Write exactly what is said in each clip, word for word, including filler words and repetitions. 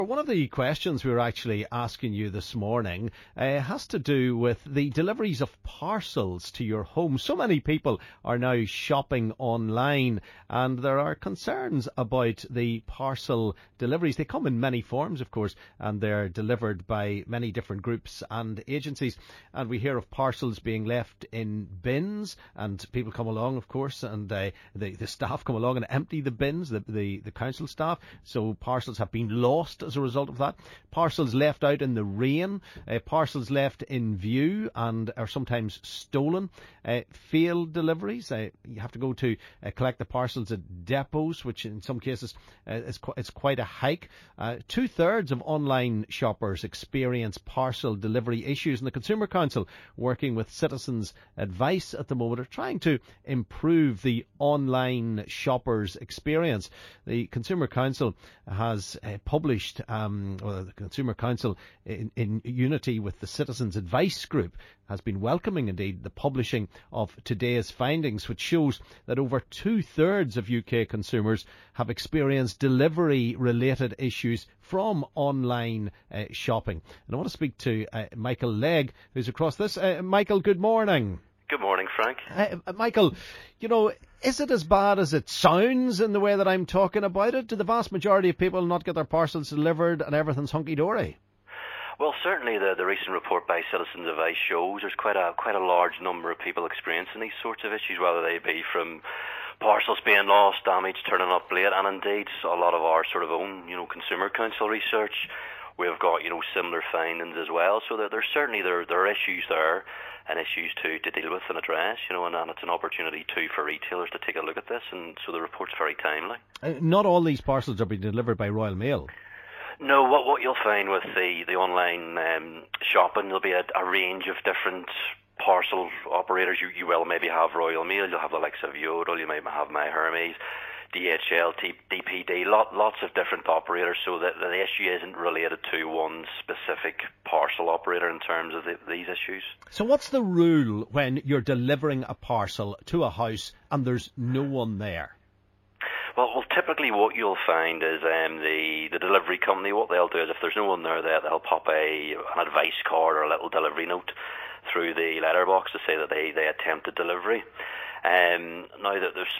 One of the questions we were actually asking you this morning uh, has to do with the deliveries of parcels to your home. So many people are now shopping online, and there are concerns about the parcel deliveries. They come in many forms, of course, and they're delivered by many different groups and agencies. And we hear of parcels being left in bins, and people come along, of course, and uh, the, the staff come along and empty the bins, the, the, the council staff. So parcels have been lost as a result of that. Parcels left out in the rain, uh, parcels left in view and are sometimes stolen. Uh, failed deliveries, uh, you have to go to uh, collect the parcels at depots, which in some cases uh, is qu- it's quite a hike. Uh, two-thirds of online shoppers experience parcel delivery issues, and the Consumer Council, working with Citizens Advice at the moment, are trying to improve the online shoppers' experience. The Consumer Council has uh, published Um, well, the Consumer Council, in, in unity with the Citizens Advice Group, has been welcoming indeed the publishing of today's findings, which shows that over two-thirds of U K consumers have experienced delivery-related issues from online uh, shopping. And I want to speak to uh, Michael Legg, who's across this. Uh, Michael, good morning. Good morning, Frank. Uh, Michael, you know, is it as bad as it sounds in the way that I'm talking about it? Do the vast majority of people not get their parcels delivered and everything's hunky-dory? Well, certainly the, the recent report by Citizens Advice shows there's quite a quite a large number of people experiencing these sorts of issues, whether they be from parcels being lost, damage, turning up late, and indeed a lot of our sort of own, you know, Consumer Council research. We've got, you know, similar findings as well. So there, there's certainly there there are issues there, and issues to, to deal with and address, you know, and, and it's an opportunity too for retailers to take a look at this, and so the report's very timely. Uh, not all these parcels are being delivered by Royal Mail. No, what what you'll find with the, the online um, shopping, there'll be a, a range of different parcel operators. You, you will maybe have Royal Mail, you'll have the likes of Yodel, you might have My Hermes, D H L, D P D, lot, lots of different operators, so that the issue isn't related to one specific parcel operator in terms of the, these issues. So what's the rule when you're delivering a parcel to a house and there's no one there? Well, well, typically what you'll find is um, the, the delivery company, what they'll do is if there's no one there, they'll pop a an advice card or a little delivery note through the letterbox to say that they, they attempted delivery. Um, now, that there's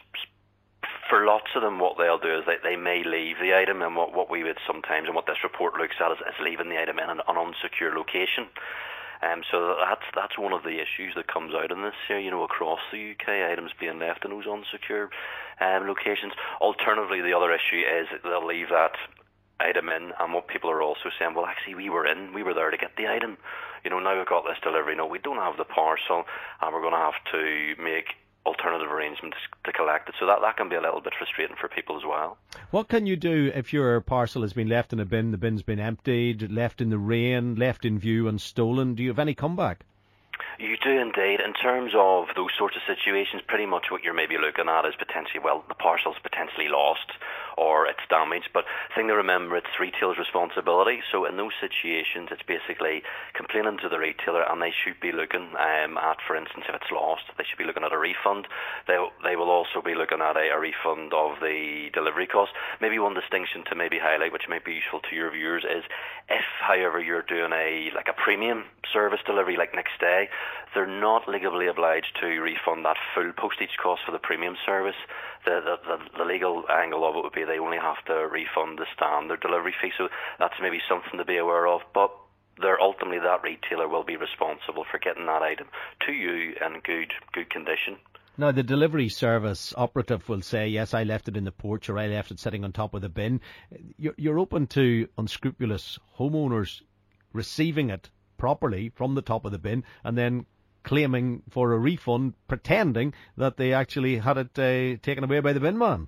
for lots of them, what they'll do is they, they may leave the item, and what, what we would sometimes, and what this report looks at, is, is leaving the item in an, an unsecure location. Um, so that's that's one of the issues that comes out in this here, you know, across the U K, items being left in those unsecure um, locations. Alternatively, the other issue is that they'll leave that item in, and what people are also saying, well, actually, we were in, we were there to get the item. You know, now we've got this delivery, no, we don't have the parcel, and we're going to have to make alternative arrangements to collect it. So that, that can be a little bit frustrating for people as well. What can you do if your parcel has been left in a bin, the bin's been emptied, left in the rain, left in view and stolen? Do you have any comeback? You do indeed. In terms of those sorts of situations, pretty much what you're maybe looking at is potentially, well, the parcel's potentially lost or it's damaged. But the thing to remember, it's retailer's responsibility. So in those situations, it's basically complaining to the retailer, and they should be looking um, at, for instance, if it's lost, they should be looking at a refund. They they will also be looking at a, a refund of the delivery cost. Maybe one distinction to maybe highlight, which might be useful to your viewers, is if, however, you're doing a like a premium service delivery like next day, they're not legally obliged to refund that full postage cost for the premium service. The, the, the, the legal angle of it would be they only have to refund the standard delivery fee, so that's maybe something to be aware of. But they're ultimately, that retailer will be responsible for getting that item to you in good good condition. Now, the delivery service operative will say, yes, I left it in the porch, or I left it sitting on top of the bin. You're, you're open to unscrupulous homeowners receiving it properly from the top of the bin and then claiming for a refund, pretending that they actually had it uh, taken away by the bin man.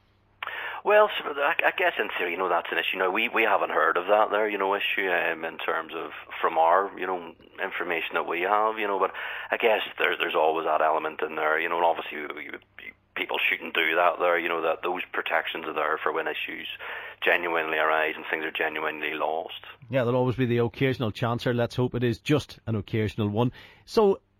Well, so I, I guess in theory, you know, that's an issue. Now, we, we haven't heard of that there, you know, issue um, in terms of, from our, you know, information that we have, you know, but I guess there, there's always that element in there, you know, and obviously you, you, people shouldn't do that there, you know, that those protections are there for when issues genuinely arise and things are genuinely lost. Yeah, there'll always be the occasional chancer. Let's hope it is just an occasional one. So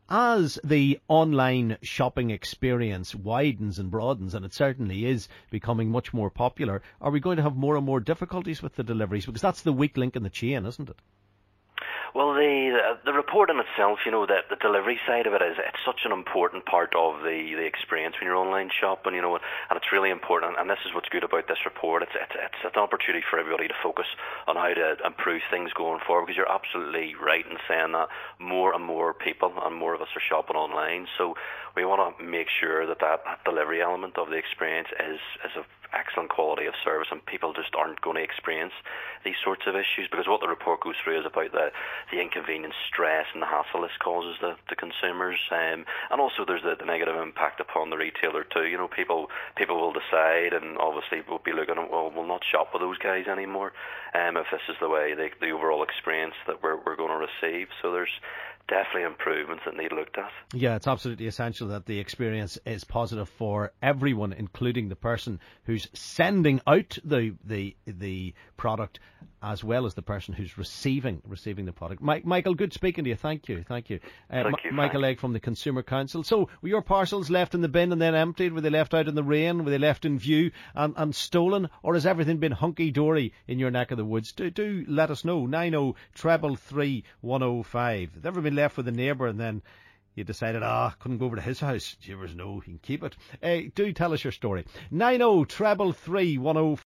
as the online shopping experience widens and broadens, and it certainly is becoming much more popular, are we going to have more and more difficulties with the deliveries? Because that's the weak link in the chain, isn't it? Well, the the report in itself, you know, that the delivery side of it is it's such an important part of the, the experience when you're online shopping, you know, and it's really important. And this is what's good about this report. It's it's it's an opportunity for everybody to focus on how to improve things going forward. Because you're absolutely right in saying that more and more people and more of us are shopping online. So we want to make sure that that, that delivery element of the experience is is of excellent quality of service, and people just aren't going to experience these sorts of issues, because what the report goes through is about the, the inconvenience, stress and the hassle this causes the, the consumers, um, and also there's the, the negative impact upon the retailer too. You know, people people will decide, and obviously will be looking at, well, we'll not shop with those guys anymore um, if this is the way they, the overall experience that we're, we're going to receive. So there's definitely improvements that need looked at. Yeah, it's absolutely essential that the experience is positive for everyone, including the person who's sending out the the the product, as well as the person who's receiving receiving the product. Mike, Michael, good speaking to you. Thank you, thank you. Uh, thank you, Michael Legg from the Consumer Council. So, were your parcels left in the bin and then emptied? Were they left out in the rain? Were they left in view and, and stolen? Or has everything been hunky-dory in your neck of the woods? Do, do let us know. nine oh three three one oh five. Has ever been left with a neighbour and then you decided, ah, couldn't go over to his house? Givers, no, you can keep it. Uh, do tell us your story. nine oh three three one oh five.